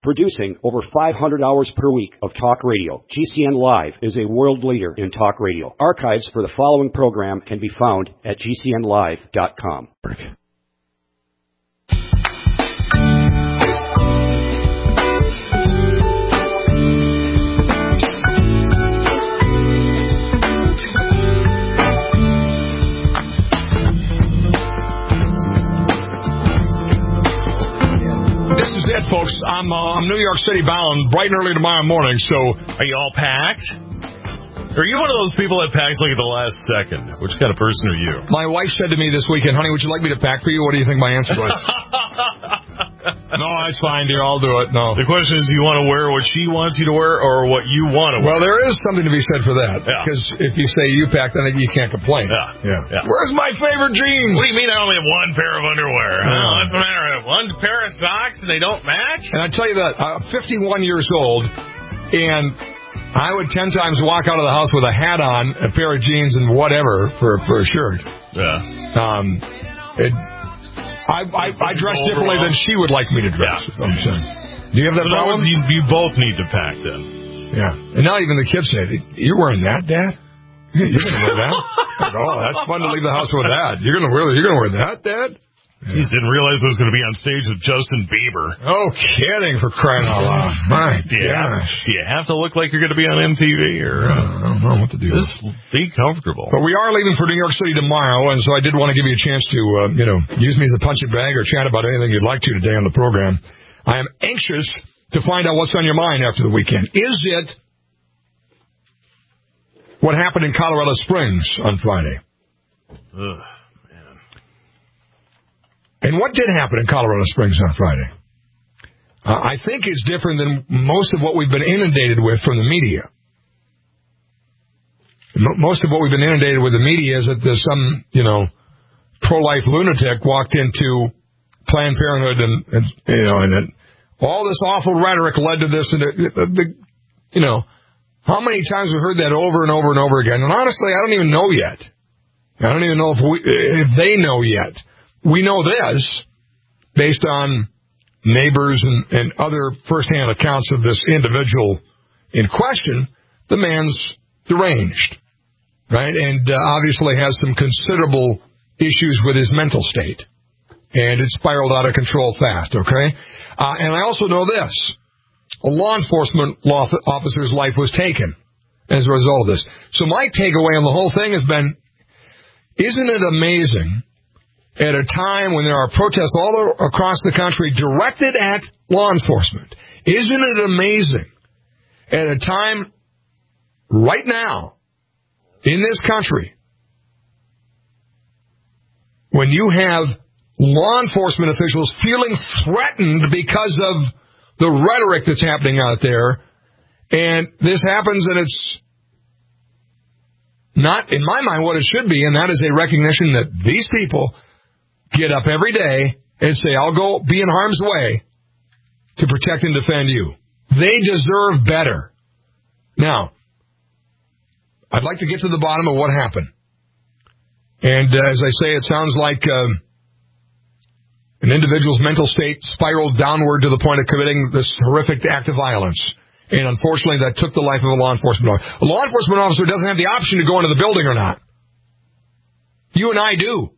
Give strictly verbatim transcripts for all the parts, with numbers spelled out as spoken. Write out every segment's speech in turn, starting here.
Producing over five hundred hours per week of talk radio, G C N Live is a world leader in talk radio. Archives for the following program can be found at G C N live dot com. This is it, folks. I'm, uh, I'm New York City bound bright and early tomorrow morning, so are you all packed? Or are you one of those people that packs like at the last second? Which kind of person are you? My wife said to me this weekend, honey, would you like me to pack for you? What do you think my answer was? No, that's fine, dear. I'll do it. No. The question is, do you want to wear what she wants you to wear or what you want to wear? Well, there is something to be said for that. Because yeah. if you say you pack, then you can't complain. Yeah. yeah. yeah. Where's my favorite jeans? What do you mean I only have one pair of underwear? Yeah. Oh, what's the matter? I have one pair of socks and they don't match? And I tell you that, I'm fifty-one years old, and I would ten times walk out of the house with a hat on, a pair of jeans, and whatever for, for a shirt. Yeah. Um, it... I, I, I dress differently than she would like me to dress. Yeah. I'm saying. Do you have that so problem? You, you both need to pack then. Yeah. And now even the kids say, you're wearing that, Dad? You're going to wear that? Like, oh, that's fun to leave the house with that. You're going to wear You're going to wear that, Dad? Yeah. He didn't realize I was going to be on stage with Justin Bieber. Oh, kidding, for crying out loud. My do you gosh. Have, do you have to look like you're going to be on M T V? Or, uh, I don't know what to do. Just be comfortable. But we are leaving for New York City tomorrow, and so I did want to give you a chance to, uh, you know, use me as a punching bag or chat about anything you'd like to today on the program. I am anxious to find out what's on your mind after the weekend. Is it what happened in Colorado Springs on Friday? Ugh. And what did happen in Colorado Springs on Friday? Uh, I think it's different than most of what we've been inundated with from the media. Most of what we've been inundated with the media is that there's some, you know, pro-life lunatic walked into Planned Parenthood and, and you know, and it, all this awful rhetoric led to this. And the, the, the, you know, how many times we've heard that over and over and over again? And honestly, I don't even know yet. I don't even know if we, if they know yet. We know this based on neighbors and, and other firsthand accounts of this individual in question. The man's deranged, right? And uh, obviously has some considerable issues with his mental state. And it spiraled out of control fast, okay? Uh, and I also know this. A law enforcement law officer's life was taken as a result of this. So my takeaway on the whole thing has been, isn't it amazing at a time when there are protests all across the country directed at law enforcement? Isn't it amazing at a time right now in this country when you have law enforcement officials feeling threatened because of the rhetoric that's happening out there, and this happens and it's not, in my mind, what it should be, and that is a recognition that these people get up every day and say, I'll go be in harm's way to protect and defend you. They deserve better. Now, I'd like to get to the bottom of what happened. And uh, as I say, it sounds like uh, an individual's mental state spiraled downward to the point of committing this horrific act of violence. And unfortunately, that took the life of a law enforcement officer. A law enforcement officer doesn't have the option to go into the building or not. You and I do.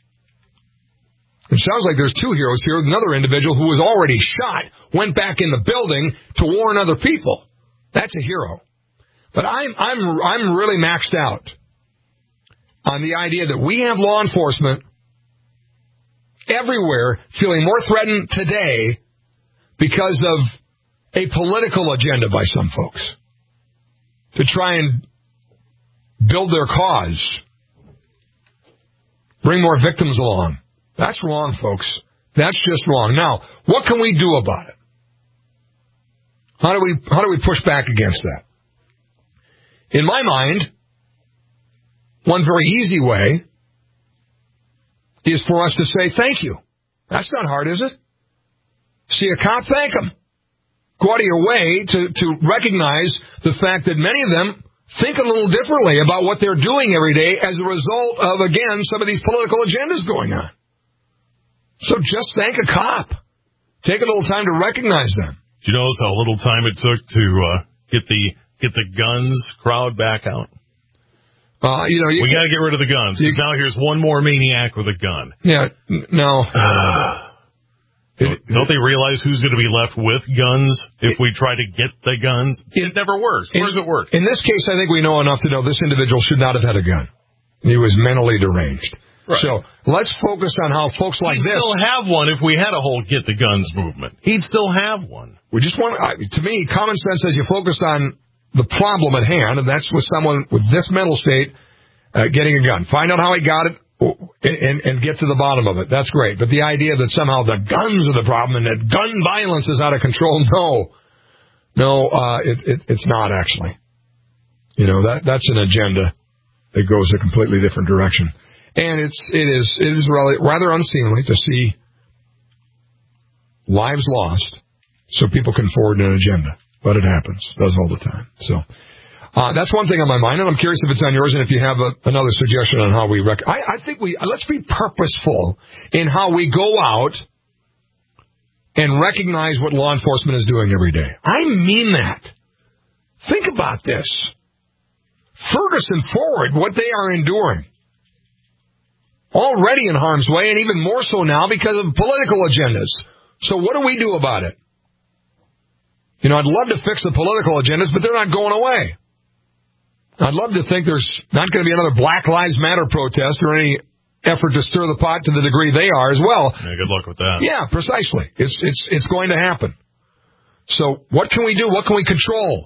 It sounds like there's two heroes here. Another individual who was already shot went back in the building to warn other people. That's a hero. But I'm I'm I'm really maxed out on the idea that we have law enforcement everywhere feeling more threatened today because of a political agenda by some folks to try and build their cause, bring more victims along. That's wrong, folks. That's just wrong. Now, what can we do about it? How do we how do we push back against that? In my mind, one very easy way is for us to say thank you. That's not hard, is it? See a cop, thank him. Go out of your way to, to recognize the fact that many of them think a little differently about what they're doing every day as a result of, again, some of these political agendas going on. So just thank a cop. Take a little time to recognize them. Do you notice how little time it took to uh, get the get the guns crowd back out? Uh, you know, you we got to get rid of the guns. You, now here's one more maniac with a gun. Yeah, n- no. Uh, don't, don't they realize who's going to be left with guns if it, we try to get the guns? It, it never works. Where does it work? In this case, I think we know enough to know this individual should not have had a gun. He was mentally deranged. Right. So let's focus on how folks like He'd this... He'd still have one if we had a whole get the guns movement. He'd still have one. We just want... Uh, to me, common sense says you focus on the problem at hand, and that's with someone with this mental state uh, getting a gun. Find out how he got it and, and, and get to the bottom of it. That's great. But the idea that somehow the guns are the problem and that gun violence is out of control, no. No, uh, it, it, it's not actually. You know, that that's an agenda that goes a completely different direction. And it's it is it is rather, rather unseemly to see lives lost so people can forward an agenda. But it happens. It does all the time. So uh, that's one thing on my mind, and I'm curious if it's on yours and if you have a, another suggestion on how we... Rec- I, I think we... Let's be purposeful in how we go out and recognize what law enforcement is doing every day. I mean that. Think about this. Ferguson Forward, what they are enduring. Already in harm's way, and even more so now because of political agendas. So what do we do about it? You know, I'd love to fix the political agendas, but they're not going away. I'd love to think there's not going to be another Black Lives Matter protest or any effort to stir the pot to the degree they are as well. Yeah, good luck with that. Yeah, precisely. It's it's it's going to happen. So what can we do? What can we control?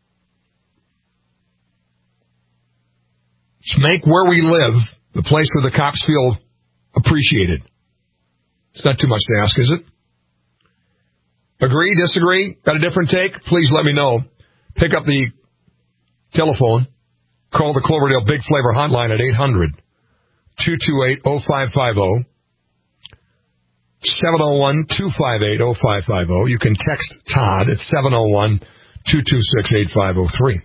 Let's make where we live the place where the cops feel appreciated. It's not too much to ask, is it? Agree, disagree, got a different take? Please let me know. Pick up the telephone. Call the Cloverdale Big Flavor hotline at eight hundred, two two eight, oh five five oh. seven oh one, two five eight, oh five five oh. You can text Todd at seven oh one, two two six, eight five oh three.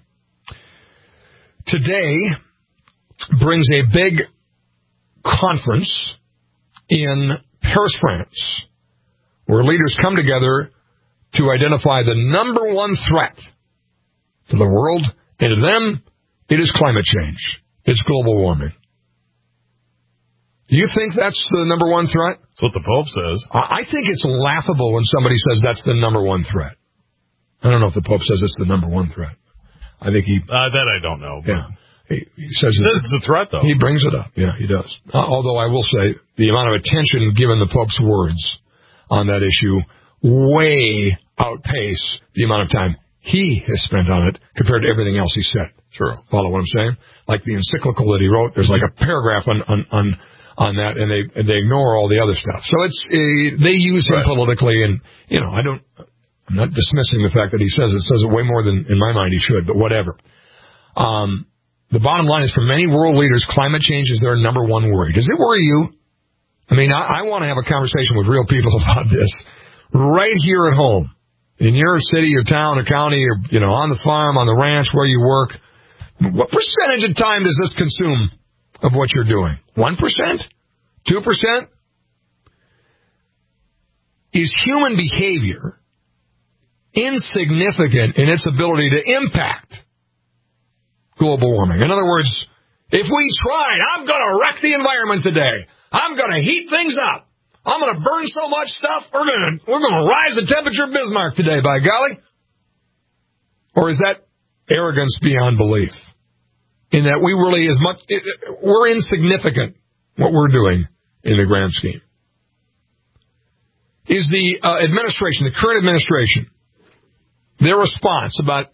Today brings a big conference in Paris, France, where leaders come together to identify the number one threat to the world, and to them, it is climate change. It's global warming. Do you think that's the number one threat? That's what the Pope says. I think it's laughable when somebody says that's the number one threat. I don't know if the Pope says it's the number one threat. I think he... Uh, that I don't know. But yeah. He, he says, he says it's a threat, though. He brings it up. Yeah, he does. Uh, although I will say the amount of attention given the Pope's words on that issue way outpace the amount of time he has spent on it compared to everything else he said. Sure. Follow what I'm saying? Like the encyclical that he wrote, there's like a paragraph on on on, on that, and they and they ignore all the other stuff. So it's uh, they use him right. politically, and you know I don't. I'm not dismissing the fact that he says it. Says it way more than in my mind he should, but whatever. Um, the bottom line is, for many world leaders, climate change is their number one worry. Does it worry you? I mean, I, I want to have a conversation with real people about this right here at home. In your city, your town, or county, or, you know, on the farm, on the ranch, where you work, what percentage of time does this consume of what you're doing? one percent? two percent? Is human behavior insignificant in its ability to impact global warming? In other words, if we tried, I'm going to wreck the environment today. I'm going to heat things up. I'm going to burn so much stuff, we're going to we're going to rise the temperature of Bismarck today, by golly. Or is that arrogance beyond belief? In that we really, as much, we're insignificant, what we're doing in the grand scheme. Is the uh, administration, the current administration, their response about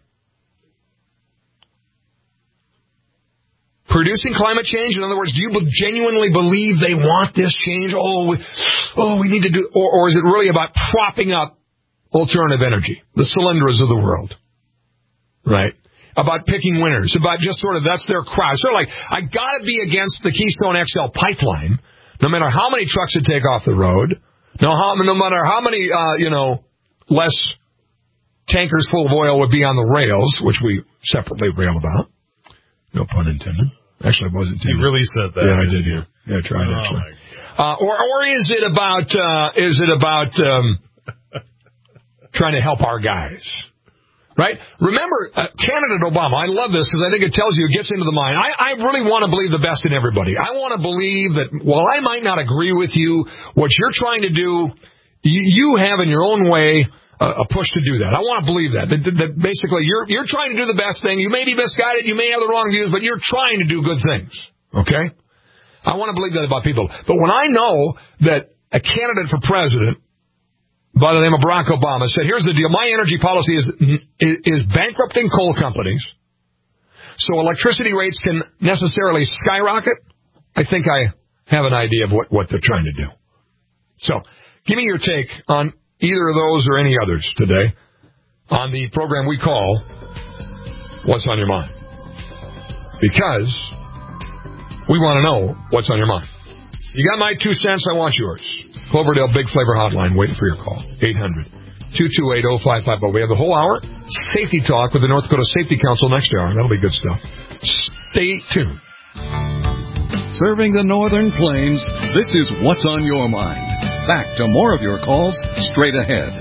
producing climate change? In other words, do you genuinely believe they want this change? Oh, we, oh, we need to do... Or, or is it really about propping up alternative energy, the Solyndras of the world? Right? About picking winners, about just sort of, that's their crowd. Sort of like, I got to be against the Keystone X L pipeline, no matter how many trucks it take off the road, no, how, no matter how many, uh, you know, less tankers full of oil would be on the rails, which we separately rail about. No pun intended. Actually, I wasn't intended. You really said that. Yeah, I did. Yeah, yeah I tried, oh, actually. Uh, or, or is it about, uh, is it about, um, trying to help our guys. Right? Remember, uh, candidate Obama, I love this because I think it tells you, it gets into the mind. I, I really want to believe the best in everybody. I want to believe that while I might not agree with you, what you're trying to do, you, you have in your own way uh, a push to do that. I want to believe that. That, that. that basically you're, you're trying to do the best thing. You may be misguided. You may have the wrong views, but you're trying to do good things. Okay? I want to believe that about people. But when I know that a candidate for president by the name of Barack Obama said, here's the deal, my energy policy is, is is bankrupting coal companies so electricity rates can necessarily skyrocket, I think I have an idea of what, what they're trying to do. So, give me your take on either of those or any others today on the program we call What's on Your Mind? Because we want to know what's on your mind. You got my two cents, I want yours. Cloverdale Big Flavor Hotline, waiting for your call. eight hundred, two two eight, oh five five oh. We have the whole hour. Safety Talk with the North Dakota Safety Council next hour. That'll be good stuff. Stay tuned. Serving the Northern Plains, this is What's on Your Mind. Back to more of your calls straight ahead.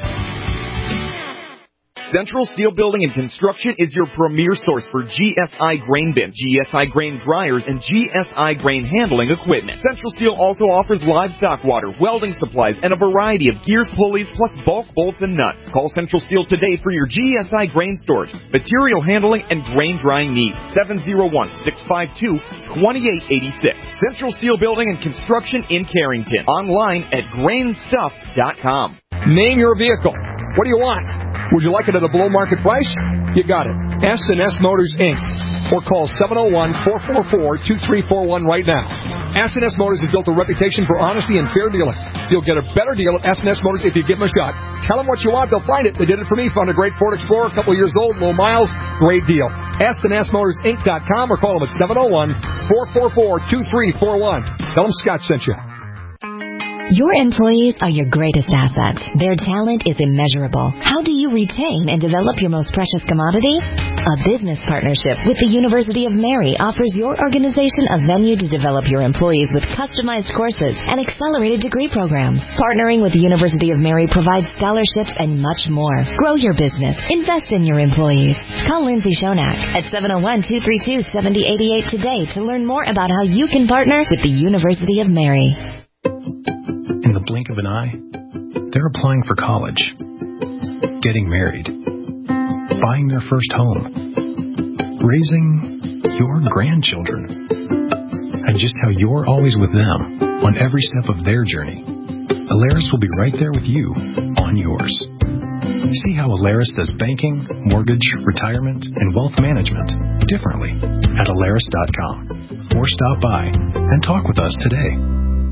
Central Steel Building and Construction is your premier source for G S I grain bins, G S I grain dryers, and G S I grain handling equipment. Central Steel also offers livestock water, welding supplies, and a variety of gears, pulleys, plus bulk bolts and nuts. Call Central Steel today for your G S I grain storage, material handling, and grain drying needs. seven oh one, six five two, two eight eight six. Central Steel Building and Construction in Carrington. Online at grain stuff dot com. Name your vehicle. What do you want? Would you like it at a below-market price? You got it. S and S Motors, Incorporated. Or call seven oh one, four four four, two three four one right now. S and S Motors has built a reputation for honesty and fair dealing. You'll get a better deal at S and S Motors if you give them a shot. Tell them what you want, they'll find it. They did it for me. Found a great Ford Explorer, a couple of years old, low miles. Great deal. S and S Motors Inc dot com or call them at seven oh one, four four four, two three four one. Tell them Scott sent you. Your employees are your greatest asset. Their talent is immeasurable. How do you retain and develop your most precious commodity? A business partnership with the University of Mary offers your organization a venue to develop your employees with customized courses and accelerated degree programs. Partnering with the University of Mary provides scholarships and much more. Grow your business. Invest in your employees. Call Lindsay Shonak at seven oh one, two three two, seven oh eight eight today to learn more about how you can partner with the University of Mary. In the blink of an eye, they're applying for college, getting married, buying their first home, raising your grandchildren, and just how you're always with them on every step of their journey. Alaris will be right there with you on yours. See how Alaris does banking, mortgage, retirement, and wealth management differently at Alaris dot com or stop by and talk with us today.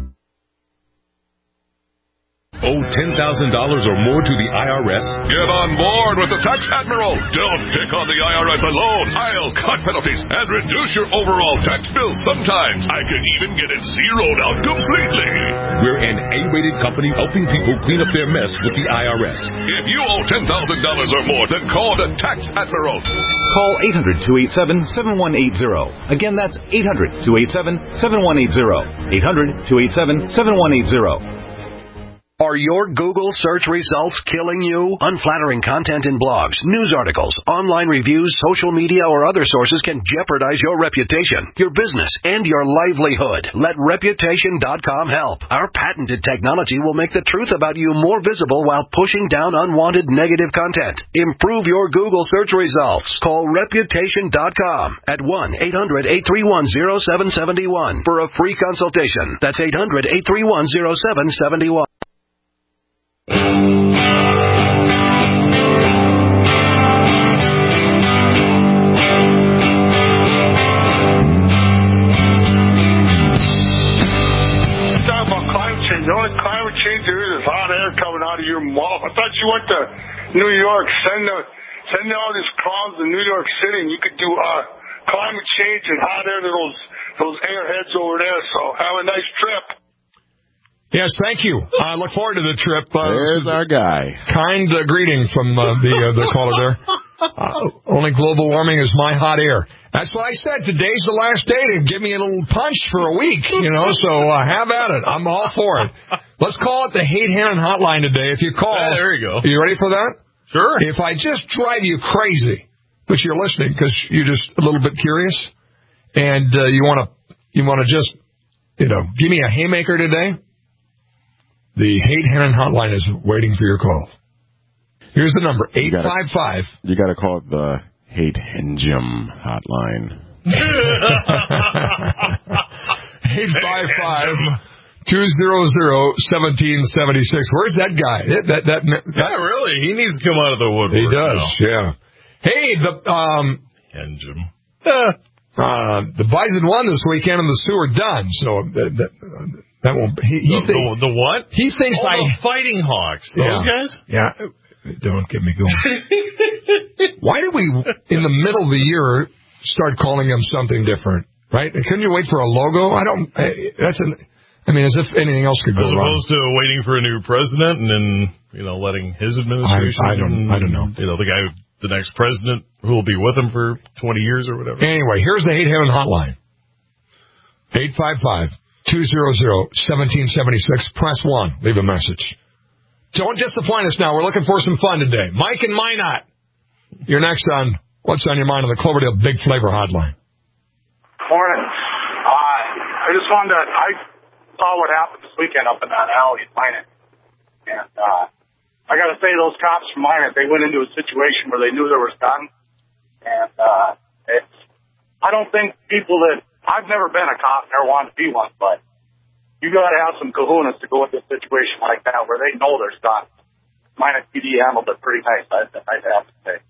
Owe ten thousand dollars or more to the I R S? Get on board with the Tax Admiral. Don't pick on the I R S alone. I'll cut penalties and reduce your overall tax bill. Sometimes I can even get it zeroed out completely. We're an A-rated company helping people clean up their mess with the I R S. If you owe ten thousand dollars or more, then call the Tax Admiral. Call eight hundred, two eight seven, seven one eight zero. Again, that's eight hundred, two eight seven, seven one eight zero. eight hundred, two eight seven, seven one eight zero. Are your Google search results killing you? Unflattering content in blogs, news articles, online reviews, social media, or other sources can jeopardize your reputation, your business, and your livelihood. Let Reputation dot com help. Our patented technology will make the truth about you more visible while pushing down unwanted negative content. Improve your Google search results. Call Reputation dot com at one eight hundred, eight three one, zero seven seven one for a free consultation. That's eight hundred, eight three one, zero seven seven one. Starting about climate change. The only climate change there is is hot air coming out of your mouth. I thought you went to New York. Send the, send all these clowns to New York City, and you could do uh, climate change and hot air to those those airheads over there. So have a nice trip. Yes, thank you. I look forward to the trip. Uh, There's our guy. Kind uh, greeting from uh, the uh, the caller there. Uh, only global warming is my hot air. That's what I said. Today's the last day to give me a little punch for a week, you know, so uh, have at it. I'm all for it. Let's call it the Hate Hannon Hotline today. If you call. Ah, there you go. Are you ready for that? Sure. If I just drive you crazy, but you're listening because you're just a little bit curious, and uh, you want to you want to just, you know, give me a haymaker today, the Hate Henning hotline is waiting for your call. Here's the number, eight five five. You got to call it the Hate Hengim hotline. eight five five, two hundred, seventeen seventy-six. Where's that guy? That, that, that, that, yeah, really. He needs to come out of the woodwork. He does, now. yeah. Hey, the um, Hengim. Uh, uh, the Bison won this weekend, and the Sioux are done. So that, that, that won't. He, he the, think, the, the what? He thinks oh, I the Fighting Hawks. Those yeah, guys. Yeah. Don't get me going. Why did we, in the middle of the year, start calling them something different? Right? Couldn't you wait for a logo? I don't. That's an. I mean, as if anything else could go wrong. As opposed wrong. to waiting for a new president and then, you know, letting his administration. I, I don't. I don't know. You know, the guy, the next president, who will be with him for twenty years or whatever. Anyway, here's the Hate Heaven hotline. Eight five five two hundred seventeen seventy six. Press one. Leave a message. Don't disappoint us now. We're looking for some fun today. Mike and Minot. You're next on What's on Your Mind on the Cloverdale Big Flavor Hotline. Morning. Uh, I just wanted to, I saw what happened this weekend up in that alley in Minot. And uh, I got to say, those cops from Minot, they went into a situation where they knew there was guns. And uh, it's, I don't think people that, I've never been a cop, never wanted to be one, but you got to have some kahunas to go into a situation like that where they know there's guns. Minot P D handled it pretty nice, I'd, I'd have to say.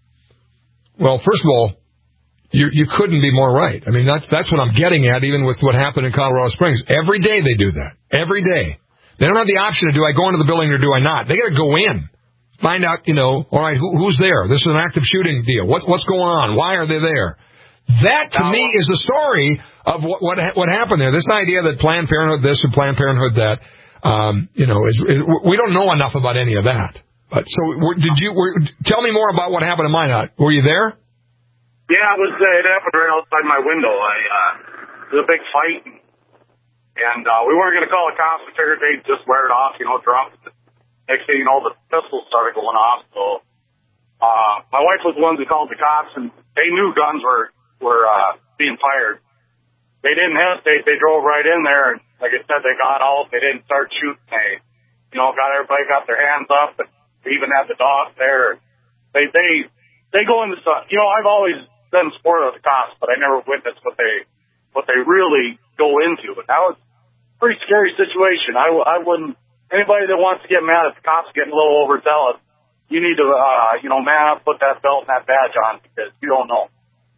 Well, first of all, you you couldn't be more right. I mean, that's that's what I'm getting at, even with what happened in Colorado Springs. Every day they do that. Every day. They don't have the option of, do I go into the building or do I not? They got to go in. Find out, you know, all right, who, who's there? This is an active shooting deal. What's, what's going on? Why are they there? That, to me, is the story of what, what what happened there. This idea that Planned Parenthood this and Planned Parenthood that, um, you know, is, is we don't know enough about any of that. But so, were, did you were, tell me more about what happened in Minot? Were you there? Yeah, it was. Uh, it happened right outside my window. I uh, it was a big fight, and uh, we weren't going to call the cops. We figured they'd just wear it off, you know, drunk. Next thing you know, the pistols started going off. So uh, my wife was the one who called the cops, and they knew guns were. were uh, being fired. They didn't hesitate. They drove right in there, and like I said, they got out. They didn't start shooting. They, you know, got everybody got their hands up, and they even had the dogs there. They they they go into stuff. You know, I've always been supportive of the cops, but I never witnessed what they what they really go into. And that was a pretty scary situation. I, I wouldn't. Anybody that wants to get mad at the cops getting a little overzealous, you need to, uh, you know, man up, put that belt and that badge on, because you don't know.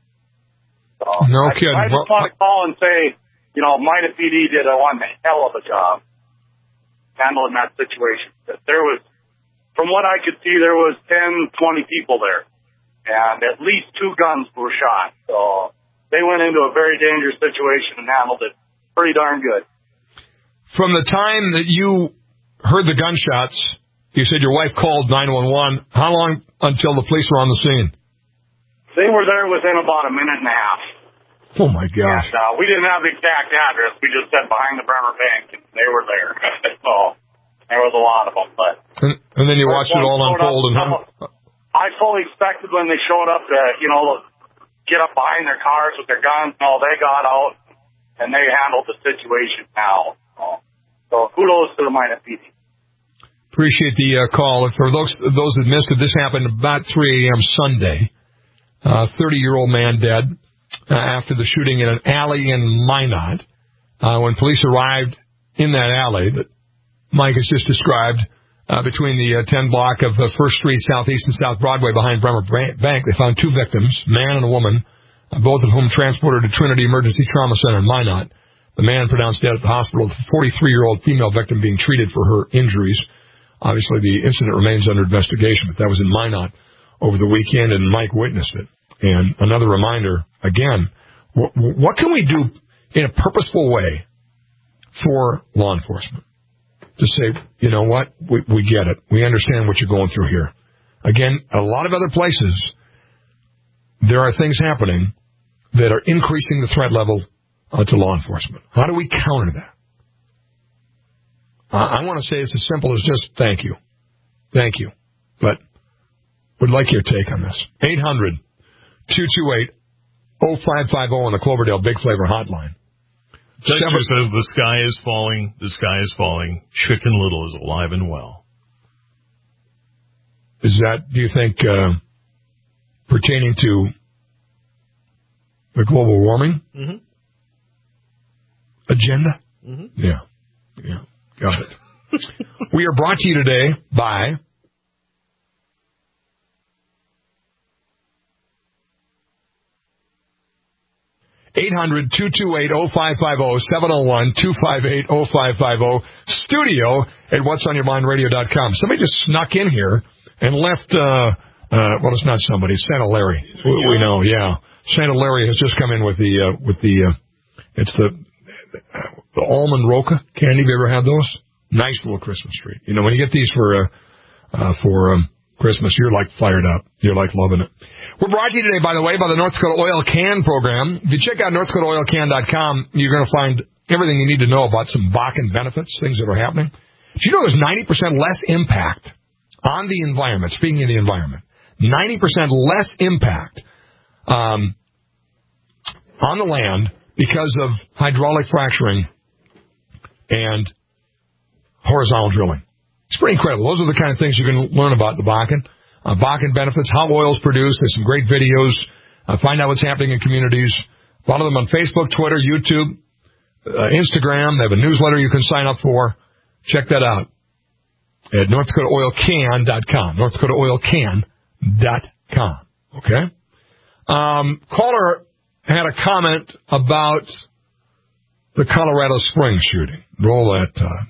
So no I, kidding. I just well, want to call and say, you know, Minot P D did a one hell of a job handling that situation. There was, from what I could see, there was ten, twenty people there, and at least two guns were shot. So they went into a very dangerous situation and handled it pretty darn good. From the time that you heard the gunshots, you said your wife called nine one one. How long until the police were on the scene? They were there within about a minute and a half. Oh, my gosh. And, uh, we didn't have the exact address. We just said behind the Bremer Bank, and they were there. So there was a lot of them. But and, and then you watched it all unfold. And how... I fully expected when they showed up to, you know, get up behind their cars with their guns. No, they got out, and they handled the situation now. So, so kudos to the Minot P D. Appreciate the uh, call. For those, those that missed it, this happened about three a.m. Sunday. A thirty-year-old man dead uh, after the shooting in an alley in Minot. Uh, when police arrived in that alley that Mike has just described, uh, between the uh, ten block of uh, First Street Southeast and South Broadway behind Bremer Bank, they found two victims, a man and a woman, uh, both of whom transported to Trinity Emergency Trauma Center in Minot. The man pronounced dead at the hospital, the forty-three-year-old female victim being treated for her injuries. Obviously, the incident remains under investigation, but that was in Minot over the weekend, and Mike witnessed it. And another reminder, again, what, what can we do in a purposeful way for law enforcement? To say, you know what, we, we get it. We understand what you're going through here. Again, a lot of other places, there are things happening that are increasing the threat level uh, to law enforcement. How do we counter that? Uh, I want to say it's as simple as just thank you. Thank you. But Would like your take on this. eight hundred, two two eight, oh five five oh on the Cloverdale Big Flavor Hotline. Texture says the sky is falling, the sky is falling. Chicken Little is alive and well. Is that, do you think, uh, pertaining to the global warming mm-hmm. agenda? Mm-hmm. Yeah. Yeah. Got it. We are brought to you today by eight hundred, two two eight, oh five five oh, seven oh one, two five eight, oh five five oh, studio at whats on your mind radio dot com. Somebody just snuck in here and left, uh, uh, well, it's not somebody, it's Santa Larry. We, we know, yeah. Santa Larry has just come in with the, uh, with the, uh, it's the, the almond roca candy. Have you ever had those? Nice little Christmas treat. You know, when you get these for, uh, uh, for, um, Christmas, you're like fired up. You're like loving it. We're brought to you today, by the way, by the North Dakota Oil Can program. If you check out north dakota oil can dot com, you're going to find everything you need to know about some Bakken benefits, things that are happening. Do you know there's ninety percent less impact on the environment, speaking of the environment, ninety percent less impact um, on the land because of hydraulic fracturing and horizontal drilling. It's pretty incredible. Those are the kind of things you can learn about the Bakken. Uh, Bakken benefits, how oil's produced. There's some great videos. Uh, find out what's happening in communities. A lot of them on Facebook, Twitter, YouTube, uh, Instagram. They have a newsletter you can sign up for. Check that out at north dakota oil can dot com. north dakota oil can dot com. Okay? Um, caller had a comment about the Colorado Springs shooting. Roll that, uh,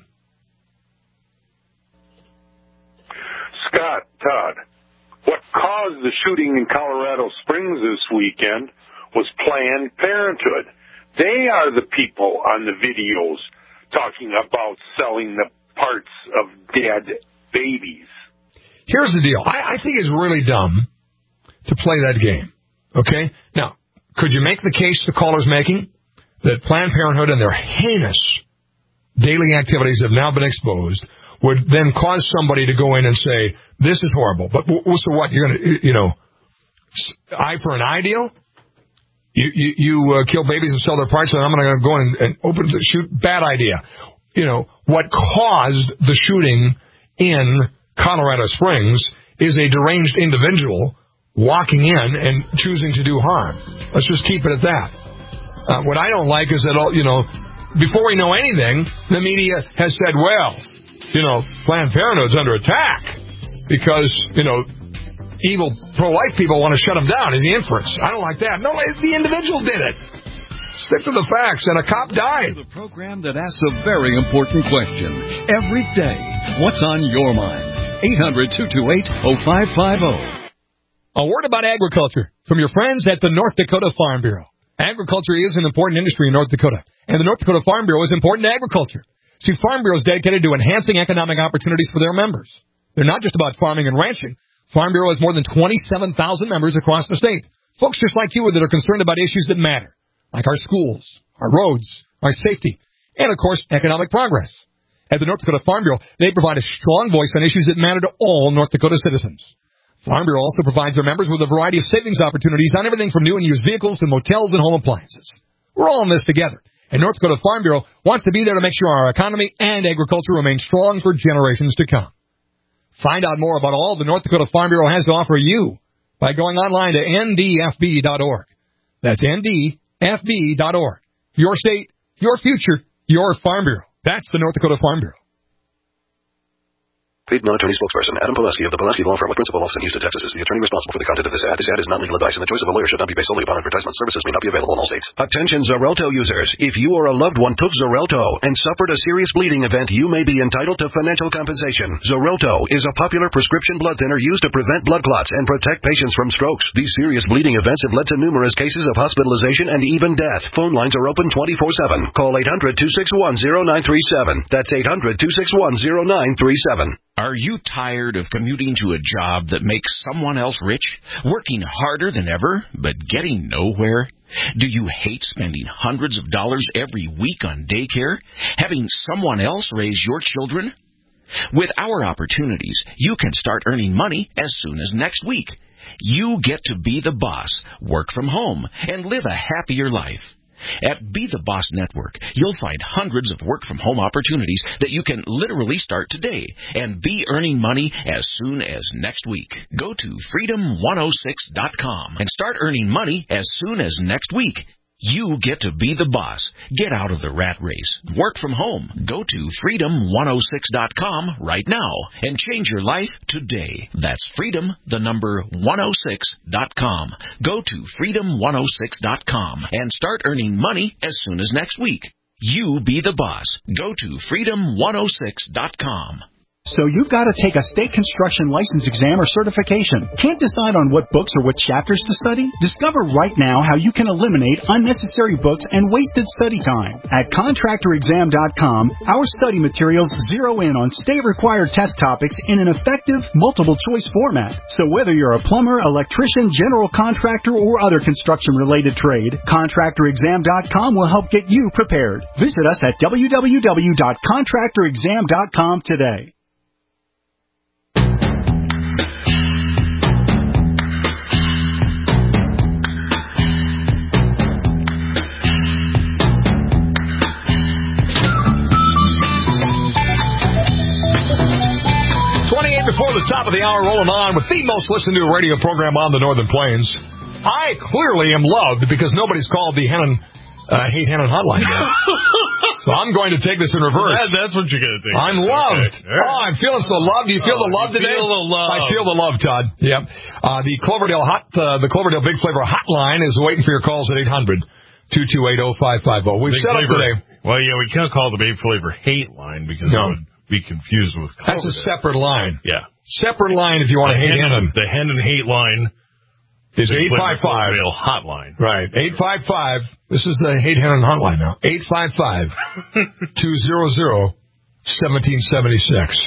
Scott, Todd, what caused the shooting in Colorado Springs this weekend was Planned Parenthood. They are the people on the videos talking about selling the parts of dead babies. Here's the deal. I, I think it's really dumb to play that game. Okay? Now, could you make the case the caller's making that Planned Parenthood and their heinous daily activities have now been exposed would then cause somebody to go in and say, this is horrible. But so what? You're going to, you know, eye for an eye deal? You you, you uh, kill babies and sell their parts, and I'm going to go in and open the shoot? Bad idea. You know, what caused the shooting in Colorado Springs is a deranged individual walking in and choosing to do harm. Let's just keep it at that. Uh, what I don't like is that, all you know, before we know anything, the media has said, well, you know, Planned Parenthood's under attack because, you know, evil pro-life people want to shut them down is the inference. I don't like that. No, the individual did it. Stick to the facts, and a cop died. The program that asks a very important question every day. What's on your mind? eight hundred, two two eight, oh five five oh. A word about agriculture from your friends at the North Dakota Farm Bureau. Agriculture is an important industry in North Dakota, and the North Dakota Farm Bureau is important to agriculture. See, Farm Bureau is dedicated to enhancing economic opportunities for their members. They're not just about farming and ranching. Farm Bureau has more than twenty-seven thousand members across the state. Folks just like you that are concerned about issues that matter, like our schools, our roads, our safety, and, of course, economic progress. At the North Dakota Farm Bureau, they provide a strong voice on issues that matter to all North Dakota citizens. Farm Bureau also provides their members with a variety of savings opportunities on everything from new and used vehicles to motels and home appliances. We're all in this together. And North Dakota Farm Bureau wants to be there to make sure our economy and agriculture remain strong for generations to come. Find out more about all the North Dakota Farm Bureau has to offer you by going online to N D F B dot org. That's N D F B dot org. Your state, your future, your Farm Bureau. That's the North Dakota Farm Bureau. Paid non-attorney spokesperson Adam Poleski of the Poleski Law Firm with principal office in Houston, Texas is the attorney responsible for the content of this ad. This ad is not legal advice, and the choice of a lawyer should not be based solely upon advertisement. Services may not be available in all states. Attention Xarelto users. If you or a loved one took Xarelto and suffered a serious bleeding event, you may be entitled to financial compensation. Xarelto is a popular prescription blood thinner used to prevent blood clots and protect patients from strokes. These serious bleeding events have led to numerous cases of hospitalization and even death. Phone lines are open twenty-four seven. Call eight hundred, two six one, zero nine three seven. That's eight hundred, two six one, zero nine three seven. Are you tired of commuting to a job that makes someone else rich, working harder than ever, but getting nowhere? Do you hate spending hundreds of dollars every week on daycare, having someone else raise your children? With our opportunities, you can start earning money as soon as next week. You get to be the boss, work from home, and live a happier life. At Be the Boss Network, you'll find hundreds of work-from-home opportunities that you can literally start today and be earning money as soon as next week. Go to freedom one oh six dot com and start earning money as soon as next week. You get to be the boss. Get out of the rat race. Work from home. Go to freedom one oh six dot com right now and change your life today. That's freedom, the number one oh six dot com. Go to freedom one oh six dot com and start earning money as soon as next week. You be the boss. Go to freedom one oh six dot com. So you've got to take a state construction license exam or certification. Can't decide on what books or what chapters to study? Discover right now how you can eliminate unnecessary books and wasted study time. At contractor exam dot com, our study materials zero in on state-required test topics in an effective, multiple-choice format. So whether you're a plumber, electrician, general contractor, or other construction-related trade, contractor exam dot com will help get you prepared. Visit us at w w w dot contractor exam dot com today. Before the top of the hour, rolling on with the most listened to radio program on the Northern Plains. I clearly am loved because nobody's called the Hannon, uh, Hate Hannon hotline yet. So I'm going to take this in reverse. That, that's what you're going to take. I'm loved. Okay. Right. Oh, I'm feeling so loved. Do you feel oh, the love today? Feel the love. I feel the love, Todd. Yep. Uh, the Cloverdale hot, uh, the Cloverdale Big Flavor hotline is waiting for your calls at eight hundred, two two eight, oh five five oh. We've Big set up flavor. today. Well, yeah, we can't call the Big Flavor hate line because no. it would be confused with Cloverdale. That's a separate line. Yeah. Separate line if you want to hate Hannon. The Hannon hate line is eight five five. Hotline. Right. eight five five. This is the Hate Hannon hotline now. eight five five, two hundred, seventeen seventy-six.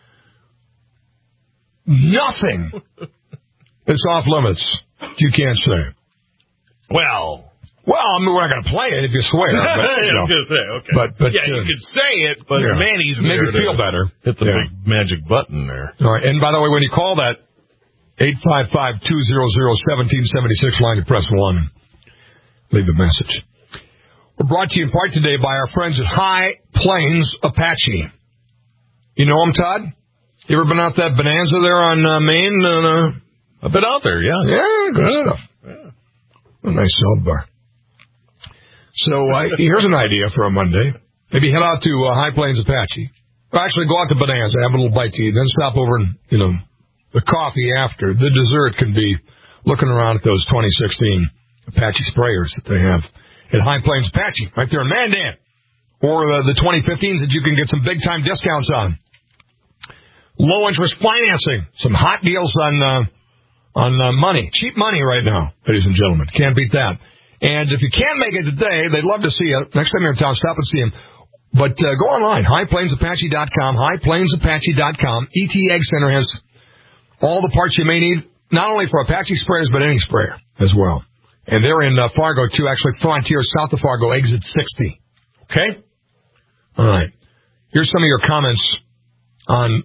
Nothing is off limits. You can't say. Well. Well, I mean, we're not going to play it if you swear. But, you know, I was going to say, okay. But, but, yeah, uh, you could say it, but yeah. Manny's Make there it feel better. Hit the yeah. big magic button there. All right. And by the way, when you call that eight five five, two hundred, seventeen seventy-six line, you press one and leave a message. We're brought to you in part today by our friends at High Plains Apache. You know them, Todd? You ever been out that Bonanza there on uh, Main? Uh, I've been out there, yeah. Yeah, good yeah. stuff. Yeah. A nice salad bar. So uh, here's an idea for a Monday. Maybe head out to uh, High Plains Apache. Or actually go out to Bonanza, have a little bite to eat, then stop over and, you know, the coffee after. The dessert can be looking around at those twenty sixteen Apache sprayers that they have at High Plains Apache, right there in Mandan. Or uh, the twenty fifteens that you can get some big-time discounts on. Low-interest financing. Some hot deals on, uh, on uh, money. Cheap money right now, ladies and gentlemen. Can't beat that. And if you can't make it today, they'd love to see you. Next time you're in town, stop and see them. But uh, go online, high plains apache dot com, high plains apache dot com. E T Egg Center has all the parts you may need, not only for Apache sprayers, but any sprayer as well. And they're in uh, Fargo, too, actually, Frontier, south of Fargo, exit sixty. Okay? All right. Here's some of your comments on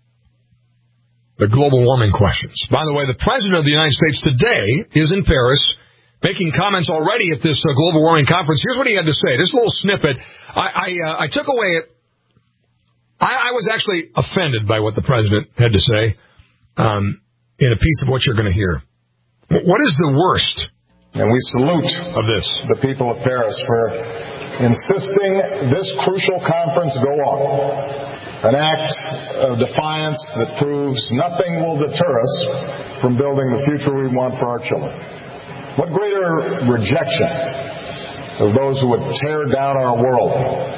the global warming questions. By the way, the President of the United States today is in Paris, making comments already at this uh, global warming conference. Here's what he had to say. This little snippet, I I, uh, I took away it. I, I was actually offended by what the president had to say um, in a piece of what you're going to hear. What is the worst? And we salute of this the people of Paris for insisting this crucial conference go on. An act of defiance that proves nothing will deter us from building the future we want for our children. What greater rejection of those who would tear down our world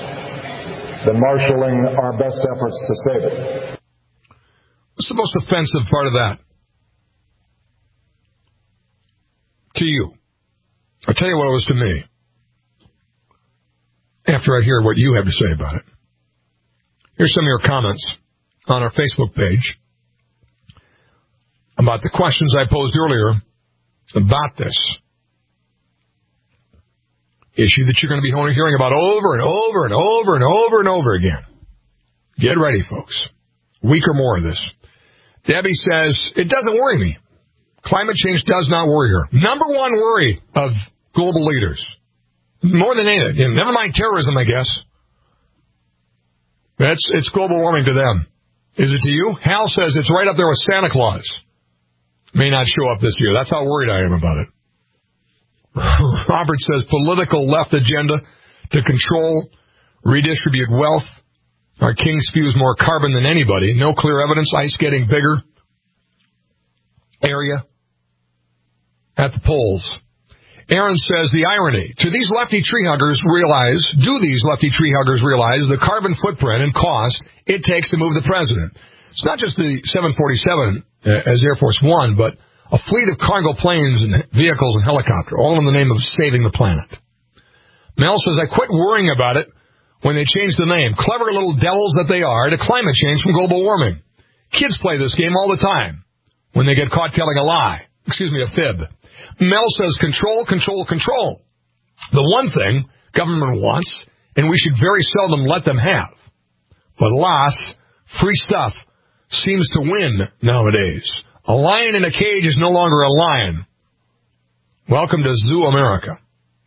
than marshaling our best efforts to save it? What's the most offensive part of that to you? I'll tell you what it was to me after I hear what you have to say about it. Here's some of your comments on our Facebook page about the questions I posed earlier about this issue that you're going to be hearing about over and over and over and over and over again. Get ready, folks. week or more of this. Debbie says, it doesn't worry me. Climate change does not worry her. Number one worry of global leaders. More than anything. Never mind terrorism, I guess. That's, it's global warming to them. Is it to you? Hal says it's right up there with Santa Claus. May not show up this year. That's how worried I am about it. Robert says political left agenda to control, redistribute wealth. Our king spews more carbon than anybody. No clear evidence. Ice getting bigger. Area at the polls. Aaron says the irony. To these lefty tree huggers realize, do these lefty tree huggers realize the carbon footprint and cost it takes to move the president? It's not just the seven forty-seven uh, as Air Force One, but a fleet of cargo planes and vehicles and helicopters, all in the name of saving the planet. Mel says, I quit worrying about it when they changed the name, clever little devils that they are, to climate change from global warming. Kids play this game all the time when they get caught telling a lie. Excuse me, a fib. Mel says, control, control, control. The one thing government wants, and we should very seldom let them have. But alas, free stuff seems to win nowadays. A lion in a cage is no longer a lion. Welcome to Zoo America.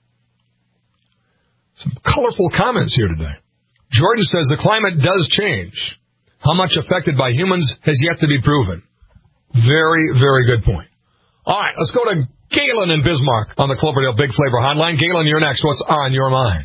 Some colorful comments here today. Jordan says the climate does change. How much affected by humans has yet to be proven. Very, very good point. All right, let's go to Galen in Bismarck on the Cloverdale Big Flavor Hotline. Galen, you're next. What's on your mind?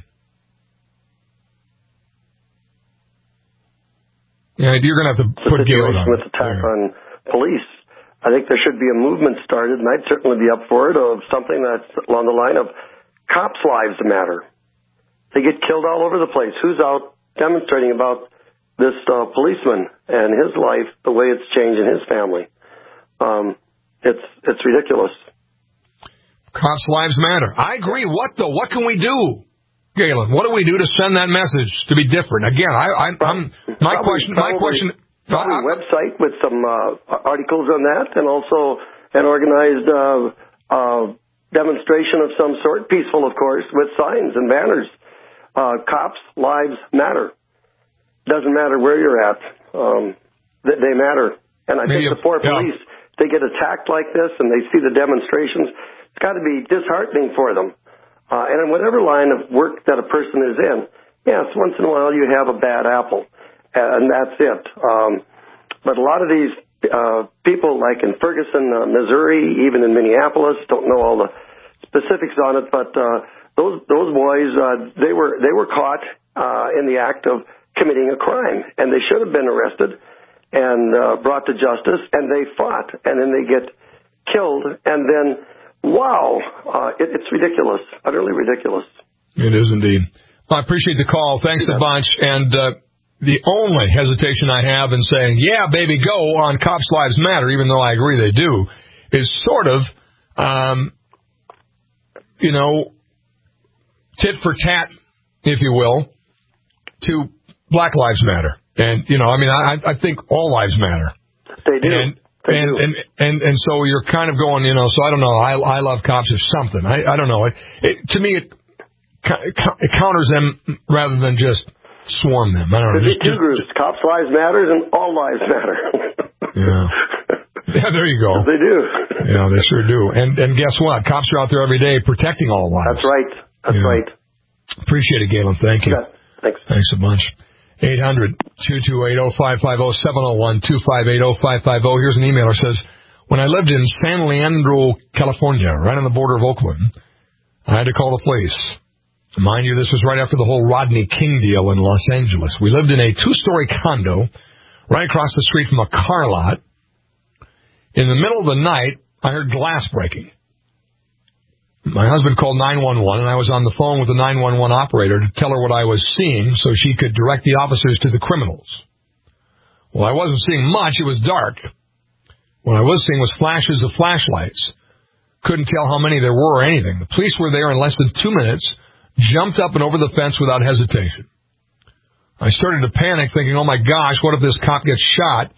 Yeah, you're going to have to put Galen on. With attack on police, I think there should be a movement started, and I'd certainly be up for it, of something that's along the line of cops' lives matter. They get killed all over the place. Who's out demonstrating about this uh, policeman and his life, the way it's changed in his family? Um, it's it's ridiculous. Cops' lives matter. I agree. What, though? What can we do, Galen? What do we do to send that message to be different? Again, I, I, I'm my probably, question. My probably, question. Probably a website with some uh, articles on that, and also an organized uh, uh, demonstration of some sort, peaceful, of course, with signs and banners. Uh, cops' lives matter. Doesn't matter where you're at. Um, they, they matter. And I Maybe think the poor yeah. police, they get attacked like this, and they see the demonstrations. It's got to be disheartening for them. Uh, and in whatever line of work that a person is in, yes, once in a while you have a bad apple, and that's it. Um, but a lot of these uh, people, like in Ferguson, uh, Missouri, even in Minneapolis, don't know all the specifics on it, but uh, those those boys, uh, they were they were caught uh, in the act of committing a crime, and they should have been arrested and uh, brought to justice, and they fought, and then they get killed, and then, wow, uh, it, it's ridiculous, utterly ridiculous. It is indeed. Well, I appreciate the call. Thanks yeah. a bunch. And uh, the only hesitation I have in saying, yeah, baby, go on Cops' Lives Matter, even though I agree they do, is sort of, um, you know, tit for tat, if you will, to Black Lives Matter. And, you know, I mean, I, I think all lives matter. They do. And, they and, do. and, and, and so you're kind of going, you know, so I don't know, I, I love cops or something. I, I don't know. It, it, to me, it, it counters them rather than just swarm them. I don't know. There's just, two just, groups. Cops' lives matter and all lives matter. yeah. Yeah, there you go. They do. Yeah, they sure do. And and guess what? Cops are out there every day protecting all lives. That's right. That's yeah. right. Appreciate it, Galen. Thank you. Yeah. Thanks. Thanks a bunch. eight hundred, two two eight, oh five five oh, seven oh one, two five eight, oh five five oh. Here's an emailer that says, when I lived in San Leandro, California, right on the border of Oakland, I had to call the police. Mind you, this was right after the whole Rodney King deal in Los Angeles. We lived in a two-story condo right across the street from a car lot. In the middle of the night, I heard glass breaking. My husband called nine one one, and I was on the phone with the nine one one operator to tell her what I was seeing so she could direct the officers to the criminals. Well, I wasn't seeing much. It was dark. What I was seeing was flashes of flashlights. Couldn't tell how many there were or anything. The police were there in less than two minutes, jumped up and over the fence without hesitation. I started to panic, thinking, oh, my gosh, what if this cop gets shot?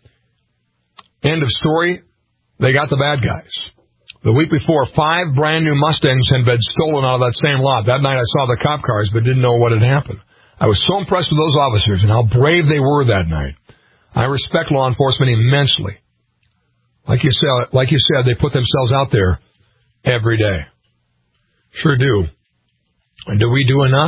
End of story. They got the bad guys. The week before, five brand-new Mustangs had been stolen out of that same lot. That night I saw the cop cars but didn't know what had happened. I was so impressed with those officers and how brave they were that night. I respect law enforcement immensely. Like you said, like you said, they put themselves out there every day. Sure do. And do we do enough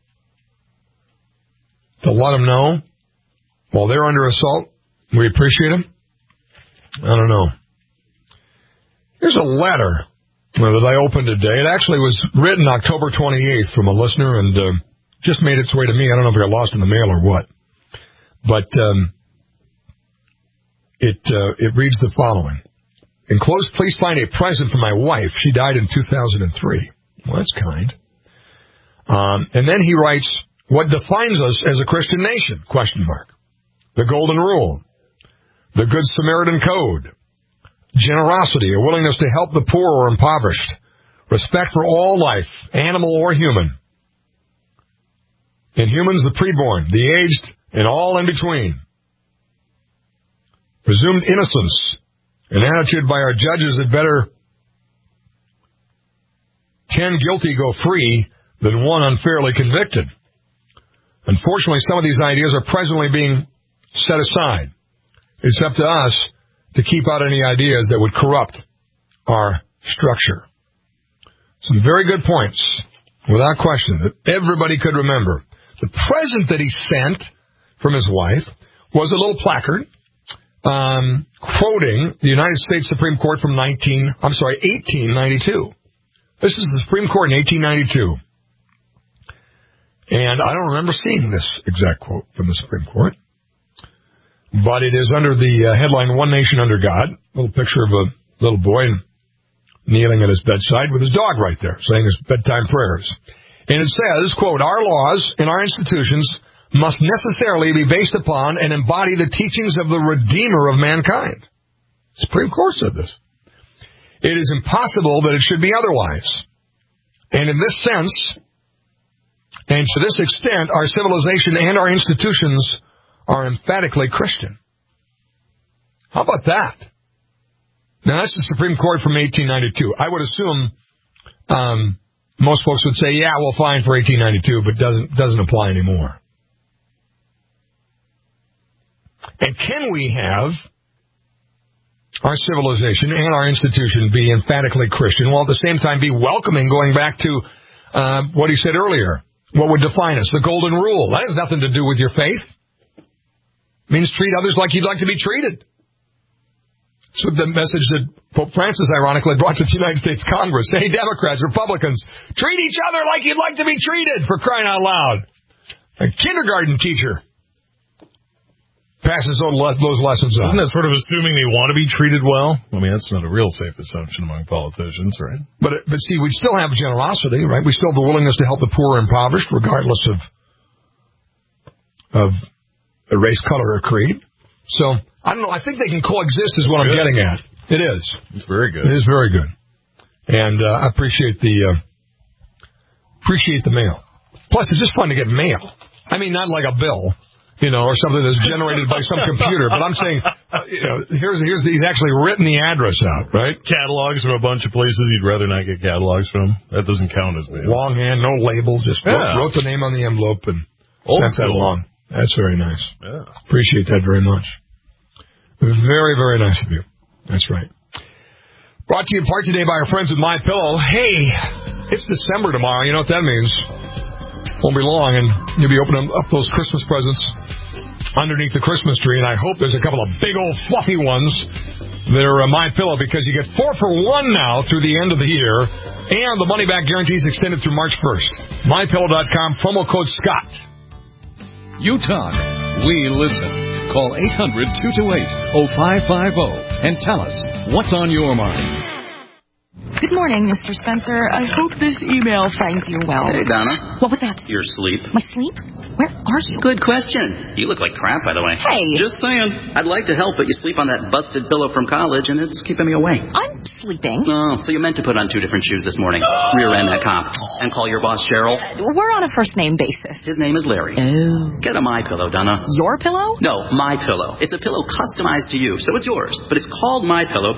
to let them know while they're under assault we appreciate them? I don't know. Here's a letter that I opened today. It actually was written October twenty-eighth from a listener and uh, just made its way to me. I don't know if it got lost in the mail or what. But um, it uh, it reads the following. Enclosed, please find a present for my wife. She died in two thousand three. Well, that's kind. Um, and then he writes, what defines us as a Christian nation? Question mark. The Golden Rule. The Good Samaritan Code. Generosity, a willingness to help the poor or impoverished. Respect for all life, animal or human. In humans, the preborn, the aged, and all in between. Presumed innocence, an attitude by our judges that better ten guilty go free than one unfairly convicted. Unfortunately, some of these ideas are presently being set aside. It's up to us to keep out any ideas that would corrupt our structure. Some very good points, without question, that everybody could remember. The present that he sent from his wife was a little placard um, quoting the United States Supreme Court from nineteen, I'm sorry, eighteen ninety-two. This is the Supreme Court in eighteen ninety-two. And I don't remember seeing this exact quote from the Supreme Court. But it is under the uh, headline, One Nation Under God. A little picture of a little boy kneeling at his bedside with his dog right there, saying his bedtime prayers. And it says, quote, our laws and our institutions must necessarily be based upon and embody the teachings of the Redeemer of mankind. The Supreme Court said this. It is impossible that it should be otherwise. And in this sense, and to this extent, our civilization and our institutions are emphatically Christian. How about that? Now, that's the Supreme Court from eighteen ninety-two. I would assume um, most folks would say, yeah, well, fine for eighteen ninety-two, but doesn't doesn't apply anymore. And can we have our civilization and our institution be emphatically Christian, while at the same time be welcoming, going back to uh, what he said earlier, what would define us? The Golden Rule. That has nothing to do with your faith. It means treat others like you'd like to be treated. So the message that Pope Francis, ironically, brought to the United States Congress. Hey, Democrats, Republicans, treat each other like you'd like to be treated, for crying out loud. A kindergarten teacher passes those lessons on. Isn't that sort of assuming they want to be treated well? I mean, that's not a real safe assumption among politicians, right? But, but see, we still have generosity, right? We still have the willingness to help the poor and impoverished, regardless of of a race, color, or creed. So, I don't know. I think they can coexist is what I'm getting at. It is. It's very good. It is very good. And uh, I appreciate the uh, appreciate the mail. Plus, it's just fun to get mail. I mean, not like a bill, you know, or something that's generated by some computer. But I'm saying, uh, you know, here's here's the, he's actually written the address out, right? Catalogs from a bunch of places you'd rather not get catalogs from. That doesn't count as mail. Longhand, no label, just yeah. wrote, wrote the name on the envelope and Old sent that along. That's very nice. Yeah. Appreciate that very much. Very, very nice of you. That's right. Brought to you in part today by our friends at MyPillow. Hey, it's December tomorrow. You know what that means. Won't be long, and you'll be opening up those Christmas presents underneath the Christmas tree, and I hope there's a couple of big old fluffy ones that are uh, MyPillow, because you get four for one now through the end of the year, and the money-back guarantee is extended through March first. My Pillow dot com, promo code Scott. You talk, we listen. Call eight hundred, two two eight, oh five five oh and tell us what's on your mind. Good morning, Mister Spencer. I hope this email finds you well. Hey, Donna. What was that? Your sleep. My sleep? Where are you? Good question. You look like crap, by the way. Hey. Just saying. I'd like to help, but you sleep on that busted pillow from college, and it's keeping me awake. I'm sleeping. Oh, so you meant to put on two different shoes this morning. Rear end that cop. And call your boss Cheryl. We're on a first-name basis. His name is Larry. Oh. Get a My Pillow, Donna. Your pillow? No, My Pillow. It's a pillow customized to you, so it's yours. But it's called My Pillow because...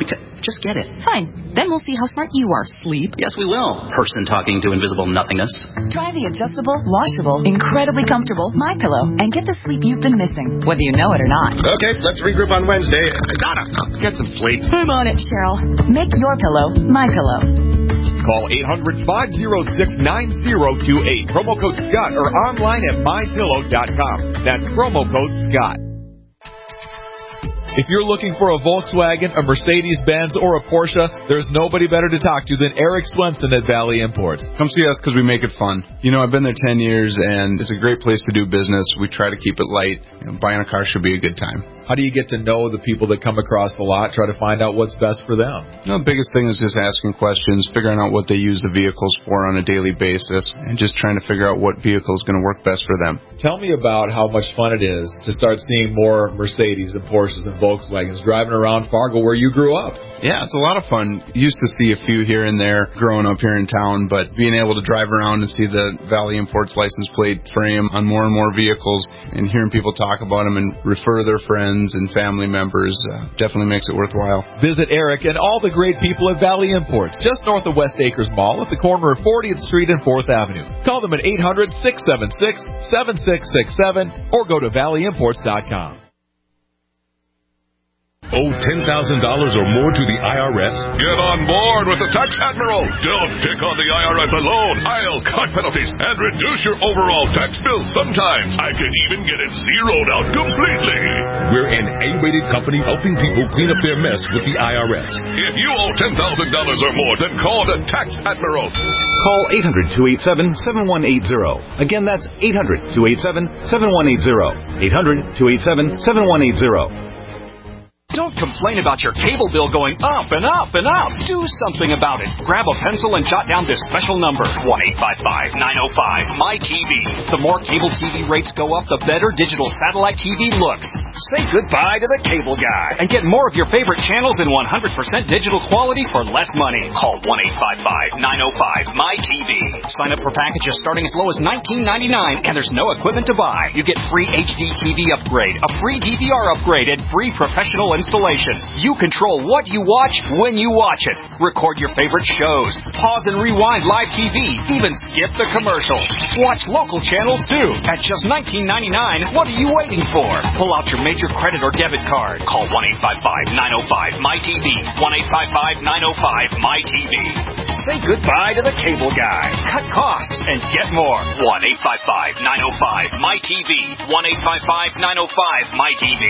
Just get it. Fine. Then we'll see how smart you are, Sleep. Yes, we will. Person talking to invisible nothingness. Try the adjustable, washable, incredibly comfortable MyPillow and get the sleep you've been missing, whether you know it or not. Okay, let's regroup on Wednesday. Donna, get some sleep. I'm on it, Cheryl. Make your pillow MyPillow. Call eight hundred, five oh six, nine oh two eight. Promo code Scott or online at my pillow dot com. That's promo code Scott. If you're looking for a Volkswagen, a Mercedes-Benz, or a Porsche, there's nobody better to talk to than Eric Swenson at Valley Imports. Come see us because we make it fun. You know, I've been there ten years, and it's a great place to do business. We try to keep it light. You know, buying a car should be a good time. How do you get to know the people that come across the lot, try to find out what's best for them? You know, the biggest thing is just asking questions, figuring out what they use the vehicles for on a daily basis, and just trying to figure out what vehicle is going to work best for them. Tell me about how much fun it is to start seeing more Mercedes and Porsches and Volkswagens driving around Fargo where you grew up. Yeah, it's a lot of fun. Used to see a few here and there growing up here in town, but being able to drive around and see the Valley Imports license plate frame on more and more vehicles and hearing people talk about them and refer their friends and family members uh, definitely makes it worthwhile. Visit Eric and all the great people at Valley Imports, just north of West Acres Mall at the corner of fortieth Street and fourth Avenue. Call them at eight hundred, six seven six, seven six six seven or go to valley imports dot com. Owe ten thousand dollars or more to the I R S? Get on board with the Tax Admiral. Don't pick on the I R S alone. I'll cut penalties and reduce your overall tax bill. Sometimes I can even get it zeroed out completely. We're an A-rated company helping people clean up their mess with the I R S. If you owe ten thousand dollars or more, then call the Tax Admiral. Call eight hundred, two eight seven, seven one eight zero. Again, that's eight hundred, two eight seven, seven one eight zero. eight hundred, two eight seven, seven one eight zero. Don't complain about your cable bill going up and up and up. Do something about it. Grab a pencil and jot down this special number, one eight five five, nine oh five, M Y T V. The more cable T V rates go up, the better digital satellite T V looks. Say goodbye to the cable guy and get more of your favorite channels in one hundred percent digital quality for less money. Call one eight five five, nine oh five, M Y T V. Sign up for packages starting as low as nineteen ninety-nine, and there's no equipment to buy. You get free H D T V upgrade, a free D V R upgrade, and free professional installation. You control what you watch when you watch it. Record your favorite shows. Pause and rewind live T V. Even skip the commercials. Watch local channels too. At just nineteen ninety-nine, what are you waiting for? Pull out your major credit or debit card. Call one eight five five, nine oh five, M Y T V. one eight five five, nine oh five, M Y T V. Say goodbye to the cable guy. Cut costs and get more. one eight five five, nine oh five, M Y T V. one eight five five, nine oh five, M Y T V.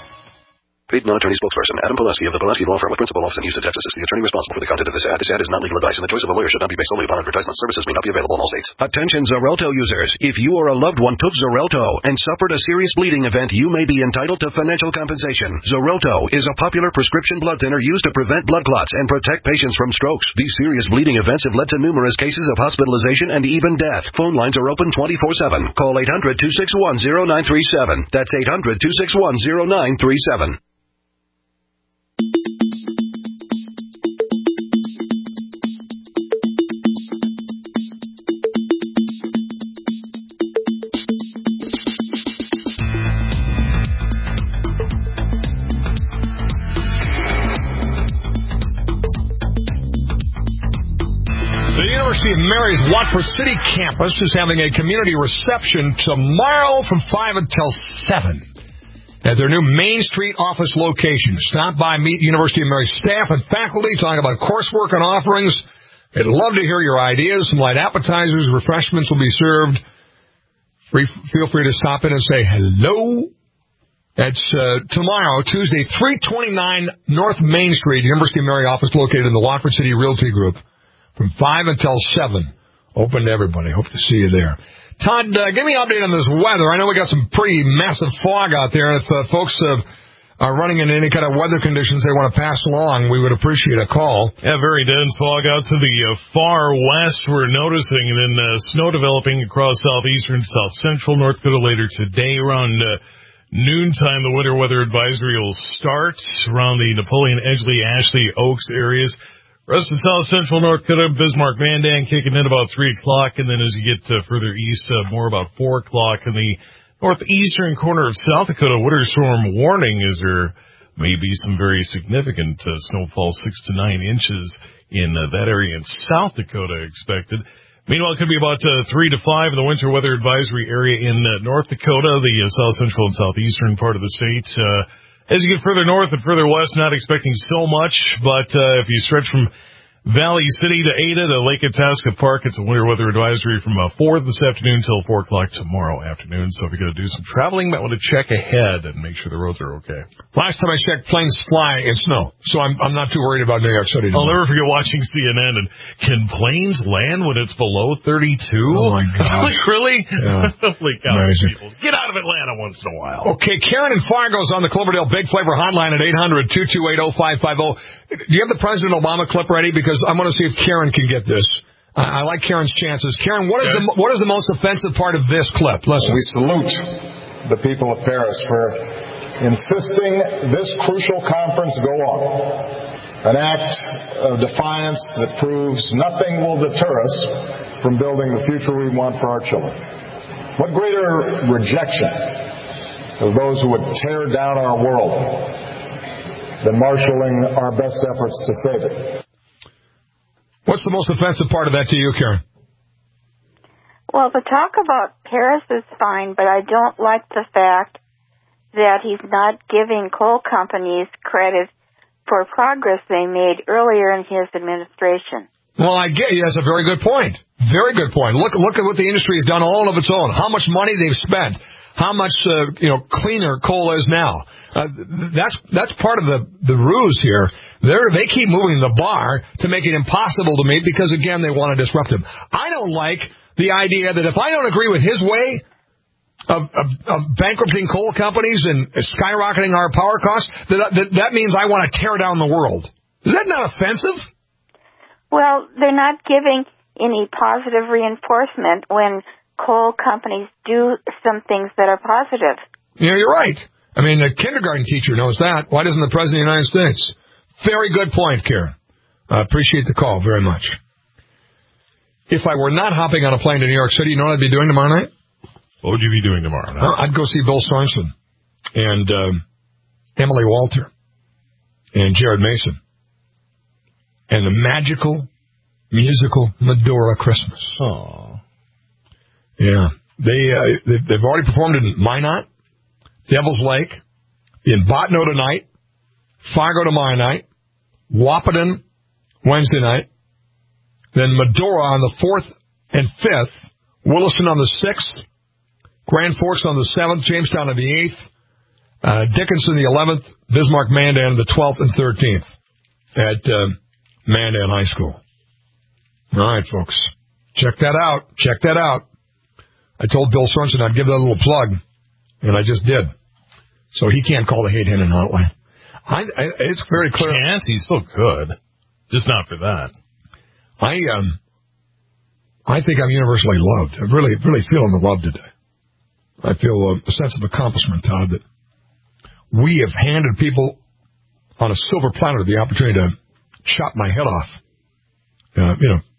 Paid non-attorney spokesperson Adam Pulaski of the Pulaski Law Firm with principal office in Houston, Texas is the attorney responsible for the content of this ad. This ad is not legal advice, and the choice of a lawyer should not be based solely upon advertisement. Services may not be available in all states. Attention Xarelto users. If you or a loved one took Xarelto and suffered a serious bleeding event, you may be entitled to financial compensation. Xarelto is a popular prescription blood thinner used to prevent blood clots and protect patients from strokes. These serious bleeding events have led to numerous cases of hospitalization and even death. Phone lines are open twenty-four seven. Call eight hundred, two six one, zero nine three seven. That's eight hundred, two six one, zero nine three seven. Mary's Watford City campus is having a community reception tomorrow from five until seven at their new Main Street office location. Stop by, meet University of Mary staff and faculty, talk about coursework and offerings. They'd love to hear your ideas. Some light appetizers, refreshments will be served. Free, feel free to stop in and say hello. That's uh, tomorrow, Tuesday, three twenty-nine North Main Street, University of Mary office located in the Watford City Realty Group. From five until seven. Open to everybody. Hope to see you there. Todd, uh, give me an update on this weather. I know we got some pretty massive fog out there. If uh, folks uh, are running into any kind of weather conditions they want to pass along, we would appreciate a call. Yeah, very dense fog out to the uh, far west we're noticing, and then uh, snow developing across southeastern, south central North Dakota later today. Around uh, noontime, the winter weather advisory will start around the Napoleon, Edgeley, Ashley, Oaks areas. Rest of south central North Dakota, Bismarck, Mandan kicking in about three o'clock, and then as you get uh, further east, uh, more about four o'clock. In the northeastern corner of South Dakota, winter storm warning is there maybe some very significant uh, snowfall, six to nine inches in uh, that area in South Dakota expected. Meanwhile, it could be about uh, three to five in the winter weather advisory area in uh, North Dakota, the uh, south central and southeastern part of the state. Uh, as you get further north and further west, not expecting so much, but uh, if you stretch from Valley City to Ada to Lake Itasca Park, it's a winter weather advisory from uh, four this afternoon till four o'clock tomorrow afternoon. So if you're going to do some traveling, you might want to check ahead and make sure the roads are okay. Last time I checked, planes fly in snow, so I'm I'm not too worried about New York City. I'll never forget watching C N N and can planes land when it's below thirty-two? Oh my God! Like really? Yeah. Holy cow! People, get out of Atlanta once in a while. Okay, Karen in Fargo's on the Cloverdale Big Flavor Hotline at eight hundred, two two eight, oh five five oh. Do you have the President Obama clip ready? Because I'm going to see if Karen can get this. I, I like Karen's chances. Karen, what is okay. the what is the most offensive part of this clip? Listen. We salute the people of Paris for insisting this crucial conference go on. An act of defiance that proves nothing will deter us from building the future we want for our children. What greater rejection of those who would tear down our world than marshaling our best efforts to save it? What's the most offensive part of that to you, Karen? Well, the talk about Paris is fine, but I don't like the fact that he's not giving coal companies credit for progress they made earlier in his administration. Well, I get you. That's a very good point. Very good point. Look, look at what the industry has done all of its own. How much money they've spent. How much, uh, you know, cleaner coal is now. Uh, that's that's part of the the ruse here. They're, they keep moving the bar to make it impossible to meet because, again, they want to disrupt him. I don't like the idea that if I don't agree with his way of, of, of bankrupting coal companies and skyrocketing our power costs, that, that that means I want to tear down the world. Is that not offensive? Well, they're not giving any positive reinforcement when coal companies do some things that are positive. Yeah, you're right. I mean, a kindergarten teacher knows that. Why doesn't the President of the United States? Very good point, Karen. I appreciate the call very much. If I were not hopping on a plane to New York City, you know what I'd be doing tomorrow night? What would you be doing tomorrow night? Uh, I'd go see Bill Sorensen and um, Emily Walter and Jared Mason and the magical musical Medora Christmas. Oh, yeah. They uh, they've already performed in Minot, Devil's Lake, in Botno tonight, Fargo tomorrow night, Wahpeton Wednesday night, then Medora on the fourth and fifth, Williston on the sixth, Grand Forks on the seventh, Jamestown on the eighth, uh, Dickinson the eleventh, Bismarck Mandan the twelfth and thirteenth at uh, Mandan High School. All right, folks. Check that out. Check that out. I told Bill Sorensen I'd give that a little plug, and I just did. So he can't call the Hate Hinnon hotline. I, I, it's very clear. He can't. He's so good. Just not for that. I um, I think I'm universally loved. I'm really, really feeling the love today. I feel a, a sense of accomplishment, Todd, that we have handed people on a silver platter the opportunity to chop my head off, uh, you know,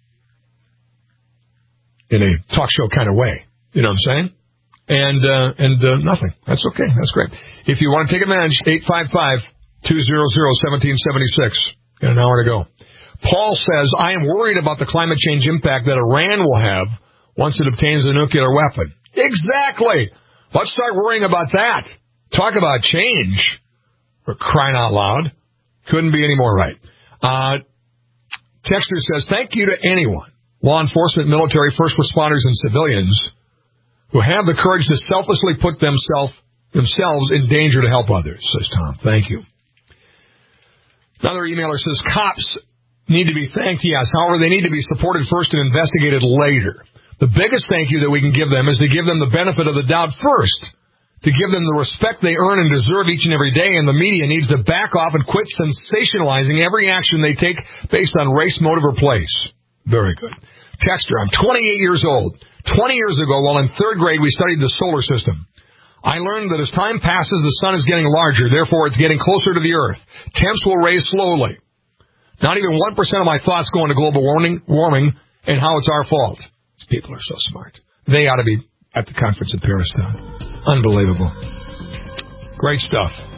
in a talk show kind of way. You know what I'm saying? And uh, and uh, nothing. That's okay. That's great. If you want to take advantage, eight five five, two hundred, one seven seven six. Got an hour to go. Paul says, I am worried about the climate change impact that Iran will have once it obtains a nuclear weapon. Exactly. Let's start worrying about that. Talk about change. For crying out loud. Couldn't be any more right. Uh, Texter says, thank you to anyone, law enforcement, military, first responders, and civilians who have the courage to selflessly put themselves themselves in danger to help others, says Tom. Thank you. Another emailer says, cops need to be thanked, yes. However, they need to be supported first and investigated later. The biggest thank you that we can give them is to give them the benefit of the doubt first, to give them the respect they earn and deserve each and every day, and the media needs to back off and quit sensationalizing every action they take based on race, motive, or place. Very good. Texter, I'm twenty-eight years old. twenty years ago, while in third grade, we studied the solar system. I learned that as time passes, the sun is getting larger, therefore it's getting closer to the earth. Temps will raise slowly. Not even one percent of my thoughts go into global warming, warming and how it's our fault. These people are so smart. They ought to be at the conference in Paris, Tom. Unbelievable. Great stuff.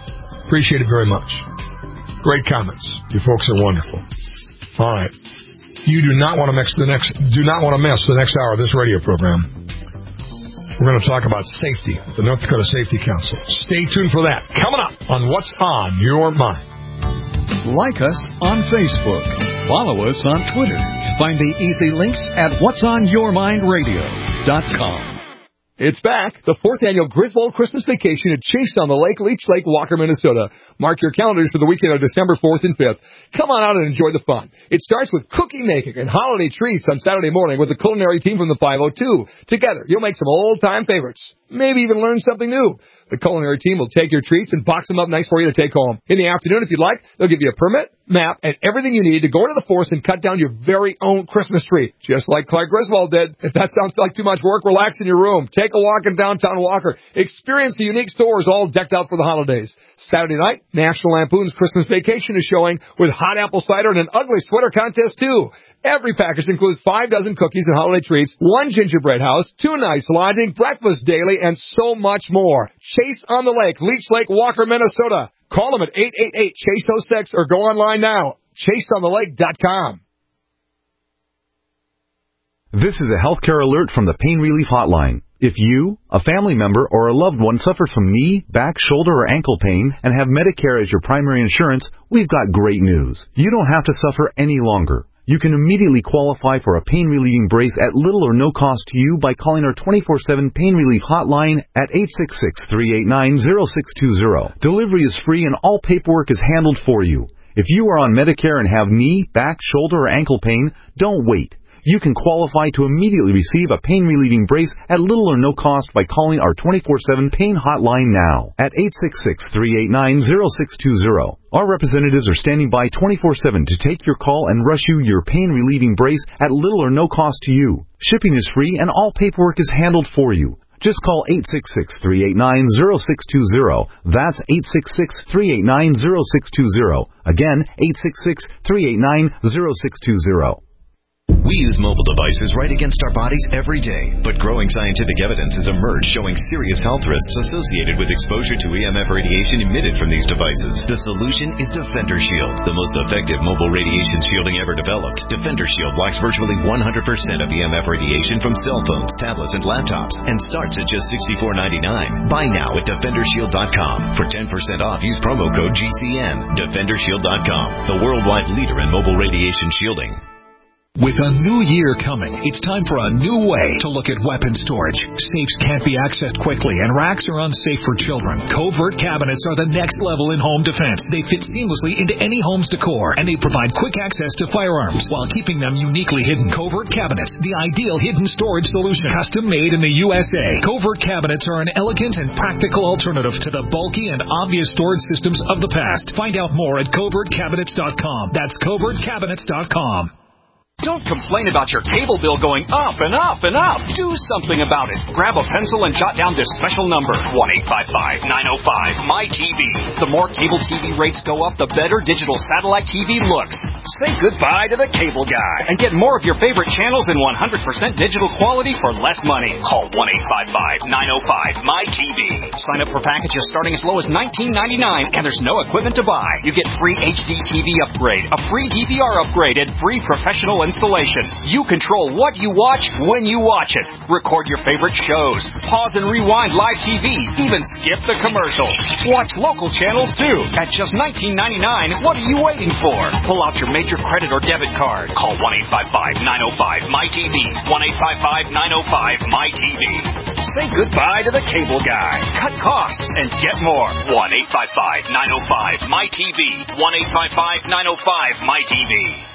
Appreciate it very much. Great comments. You folks are wonderful. All right. You do not want to mix the next. Do not want to miss the next hour of this radio program. We're going to talk about safety, the North Dakota Safety Council. Stay tuned for that. Coming up on What's on Your Mind. Like us on Facebook. Follow us on Twitter. Find the easy links at whats on your mind radio dot com. It's back, the fourth annual Griswold Christmas Vacation at Chase on the Lake, Leech Lake, Walker, Minnesota. Mark your calendars for the weekend of December fourth and fifth. Come on out and enjoy the fun. It starts with cookie making and holiday treats on Saturday morning with the culinary team from the five oh two. Together, you'll make some old-time favorites. Maybe even learn something new. The culinary team will take your treats and box them up nice for you to take home. In the afternoon, if you'd like, they'll give you a permit, map, and everything you need to go to the forest and cut down your very own Christmas tree, just like Clark Griswold did. If that sounds like too much work, relax in your room. Take a walk in downtown Walker. Experience the unique stores all decked out for the holidays. Saturday night, National Lampoon's Christmas Vacation is showing with hot apple cider and an ugly sweater contest, too. Every package includes five dozen cookies and holiday treats, one gingerbread house, two nights lodging, breakfast daily, and so much more. Chase on the Lake, Leech Lake, Walker, Minnesota. Call them at eight eight eight, chase oh six or go online now. chase on the lake dot com. This is a healthcare alert from the Pain Relief Hotline. If you, a family member, or a loved one suffers from knee, back, shoulder, or ankle pain and have Medicare as your primary insurance, we've got great news. You don't have to suffer any longer. You can immediately qualify for a pain-relieving brace at little or no cost to you by calling our twenty-four seven Pain Relief Hotline at eight six six, three eight nine, zero six two zero. Delivery is free and all paperwork is handled for you. If you are on Medicare and have knee, back, shoulder, or ankle pain, don't wait. You can qualify to immediately receive a pain-relieving brace at little or no cost by calling our twenty-four seven Pain Hotline now at eight six six, three eight nine, zero six two zero. Our representatives are standing by twenty-four seven to take your call and rush you your pain-relieving brace at little or no cost to you. Shipping is free and all paperwork is handled for you. Just call eight six six, three eight nine, zero six two zero. That's eight six six, three eight nine, zero six two zero. Again, eight six six, three eight nine, zero six two zero. We use mobile devices right against our bodies every day, but growing scientific evidence has emerged showing serious health risks associated with exposure to E M F radiation emitted from these devices. The solution is Defender Shield, the most effective mobile radiation shielding ever developed. Defender Shield blocks virtually one hundred percent of E M F radiation from cell phones, tablets, and laptops, and starts at just sixty-four ninety-nine. Buy now at defender shield dot com. For ten percent off, use promo code G C N. defender shield dot com, the worldwide leader in mobile radiation shielding. With a new year coming, it's time for a new way to look at weapon storage. Safes can't be accessed quickly, and racks are unsafe for children. Covert cabinets are the next level in home defense. They fit seamlessly into any home's decor, and they provide quick access to firearms while keeping them uniquely hidden. Covert cabinets, the ideal hidden storage solution. Custom made in the U S A. Covert cabinets are an elegant and practical alternative to the bulky and obvious storage systems of the past. Find out more at covert cabinets dot com. That's covert cabinets dot com. Don't complain about your cable bill going up and up and up. Do something about it. Grab a pencil and jot down this special number, one eight five five, nine oh five, M Y T V. The more cable T V rates go up, the better digital satellite T V looks. Say goodbye to the cable guy and get more of your favorite channels in one hundred percent digital quality for less money. Call one eight five five, nine oh five, M Y T V. Sign up for packages starting as low as nineteen ninety-nine, and there's no equipment to buy. You get free H D T V upgrade, a free D V R upgrade, and free professional installation. You control what you watch when you watch it. Record your favorite shows. Pause and rewind live T V. Even skip the commercials. Watch local channels too. At just nineteen ninety-nine, what are you waiting for? Pull out your major credit or debit card. Call one eight five five, nine oh five, M Y T V. one eight five five, nine oh five, M Y T V. Say goodbye to the cable guy. Cut costs and get more. one eight five five, nine oh five, M Y T V. one eight five five, nine oh five, M Y T V.